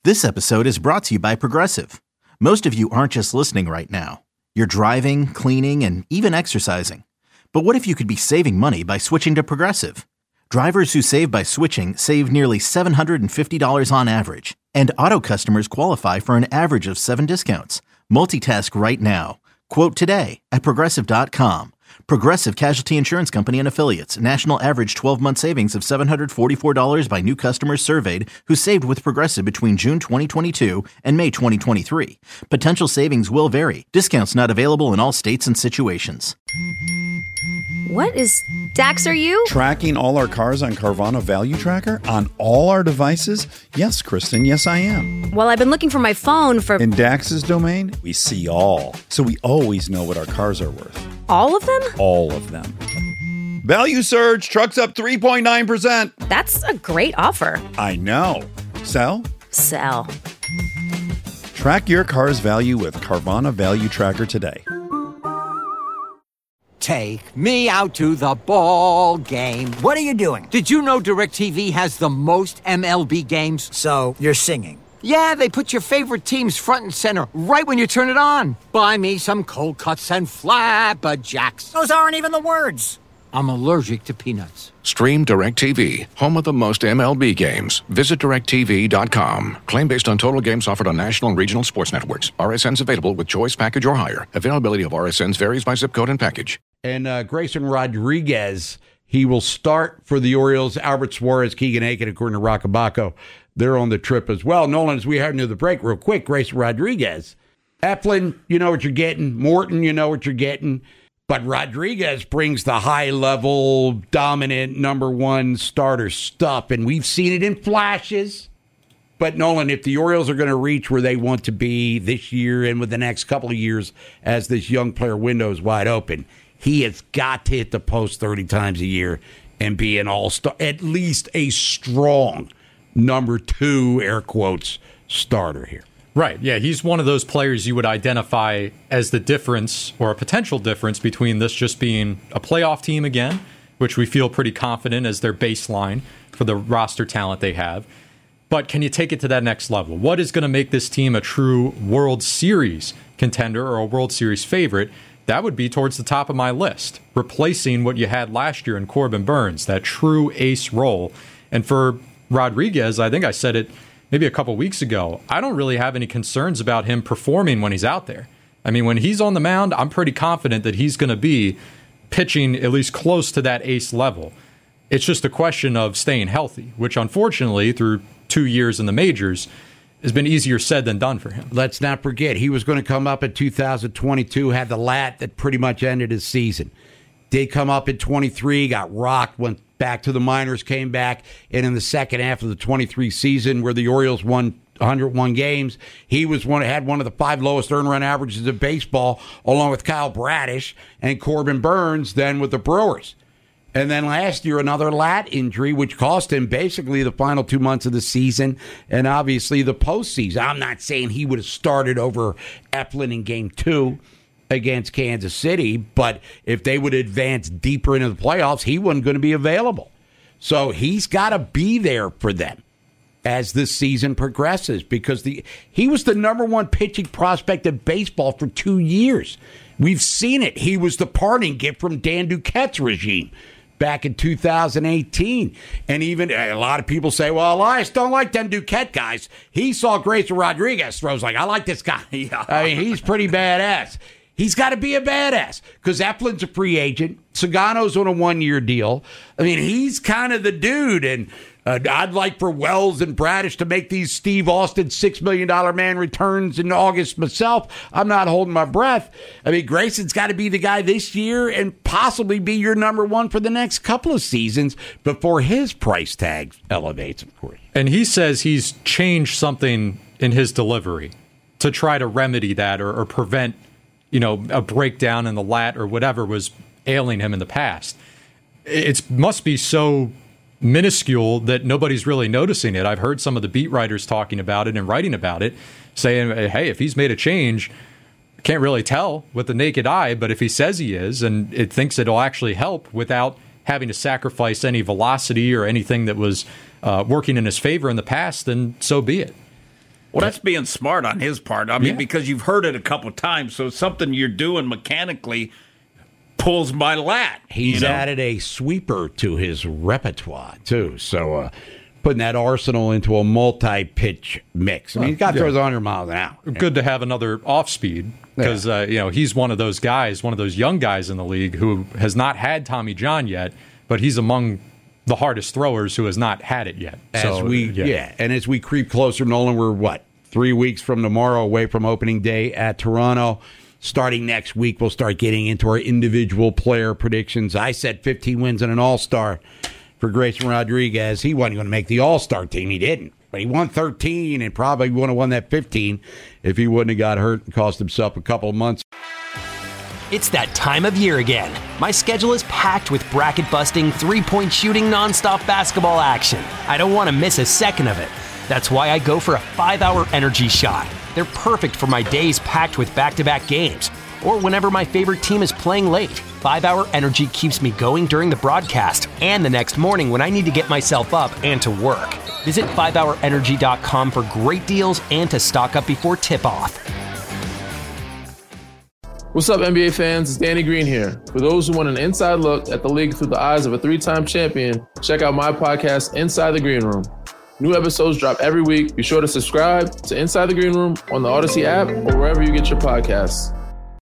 This episode is brought to you by Progressive. Most of you aren't just listening right now. You're driving, cleaning, and even exercising. But what if you could be saving money by switching to Progressive? Drivers who save by switching save nearly $750 on average. And auto customers qualify for an average of 7 discounts. Multitask right now. Quote today at Progressive.com. Progressive Casualty Insurance Company and Affiliates. National average 12-month savings of $744 by new customers surveyed who saved with Progressive between June 2022 and May 2023. Potential savings will vary. Discounts not available in all states and situations. What is... Dax, are you? Tracking all our cars on Carvana Value Tracker on all our devices? Yes, Kristen, yes I am. Well, I've been looking for my phone for... In Dax's domain, we see all. So we always know what our cars are worth. All of them? All of them. Value surge, trucks up 3.9%. That's a great offer. I know. Sell? Sell. Track your car's value with Carvana Value Tracker today. Take me out to the ball game. What are you doing? Did you know DirecTV has the most MLB games? So, you're singing. Yeah, they put your favorite teams front and center right when you turn it on. Buy me some cold cuts and flapjacks. Those aren't even the words. I'm allergic to peanuts. Stream DirecTV, home of the most MLB games. Visit DirecTV.com. Claim based on total games offered on national and regional sports networks. RSNs available with choice package or higher. Availability of RSNs varies by zip code and package. And Grayson Rodriguez, he will start for the Orioles. Albert Suarez, Keegan Aiken, according to Rockabaco, they're on the trip as well. Nolan, as we head into the break, real quick, Grayson Rodriguez. Eflin, you know what you're getting. Morton, you know what you're getting. But Rodriguez brings the high-level, dominant, number one starter stuff, and we've seen it in flashes. But, Nolan, if the Orioles are going to reach where they want to be this year and with the next couple of years as this young player window is wide open, he has got to hit the post 30 times a year and be an all-star, at least a strong number two, air quotes, starter here. Right, yeah, he's one of those players you would identify as the difference or a potential difference between this just being a playoff team again, which we feel pretty confident as their baseline for the roster talent they have. But can you take it to that next level? What is going to make this team a true World Series contender or a World Series favorite? That would be towards the top of my list, replacing what you had last year in Corbin Burnes, that true ace role. And for Rodriguez, I think I said it maybe a couple weeks ago, I don't really have any concerns about him performing when he's out there. I mean, when he's on the mound, I'm pretty confident that he's going to be pitching at least close to that ace level. It's just a question of staying healthy, which unfortunately, through 2 years in the majors, has been easier said than done for him. Let's not forget, he was going to come up in 2022, had the lat that pretty much ended his season. Did come up in 23, got rocked, went back to the minors, came back, and in the second half of the 23 season, where the Orioles won 101 games, he had one of the 5 lowest earned run averages in baseball, along with Kyle Bradish and Corbin Burnes, then with the Brewers. And then last year, another lat injury, which cost him basically the final 2 months of the season and obviously the postseason. I'm not saying he would have started over Eflin in Game 2 against Kansas City, but if they would advance deeper into the playoffs, he wasn't going to be available. So he's got to be there for them as this season progresses because he was the number one pitching prospect in baseball for 2 years. We've seen it. He was the parting gift from Dan Duquette's regime back in 2018. And even a lot of people say, well, Elias don't like them Duquette guys. He saw Grayson Rodriguez throws like, I like this guy. Yeah. I mean, he's pretty badass. He's got to be a badass because Eflin's a free agent. Sagano's on a 1-year deal. I mean, he's kind of the dude. And I'd like for Wells and Bradish to make these Steve Austin $6 million man returns in August myself. I'm not holding my breath. I mean, Grayson's got to be the guy this year and possibly be your number one for the next couple of seasons before his price tag elevates, of course. And he says he's changed something in his delivery to try to remedy that or prevent, a breakdown in the lat or whatever was ailing him in the past. It must be so minuscule that nobody's really noticing it. I've heard some of the beat writers talking about it and writing about it, saying, hey, if he's made a change, can't really tell with the naked eye, but if he says he is and it thinks it'll actually help without having to sacrifice any velocity or anything that was working in his favor in the past, then so be it. Well, that's being smart on his part. I mean, because you've heard it a couple times, so something you're doing mechanically pulls my lat. He's added a sweeper to his repertoire, too. So putting that arsenal into a multi-pitch mix. I mean, he's got throws 100 miles an hour. Good to have another off-speed because he's one of those guys, one of those young guys in the league who has not had Tommy John yet, but he's among the hardest throwers who has not had it yet. And as we creep closer, Nolan, we're 3 weeks from tomorrow away from opening day at Toronto. Starting next week, we'll start getting into our individual player predictions. I said 15 wins and an All-Star for Grayson Rodriguez. He wasn't going to make the All-Star team. He didn't. But he won 13 and probably would have won that 15 if he wouldn't have got hurt and cost himself a couple of months. It's that time of year again. My schedule is packed with bracket-busting, three-point shooting, nonstop basketball action. I don't want to miss a second of it. That's why I go for a 5-hour energy shot. They're perfect for my days packed with back-to-back games, or whenever my favorite team is playing late. 5-hour energy keeps me going during the broadcast and the next morning when I need to get myself up and to work. Visit 5hourenergy.com for great deals and to stock up before tip-off. What's up, NBA fans? It's Danny Green here. For those who want an inside look at the league through the eyes of a 3-time champion, check out my podcast, Inside the Green Room. New episodes drop every week. Be sure to subscribe to Inside the Green Room on the Odyssey app or wherever you get your podcasts.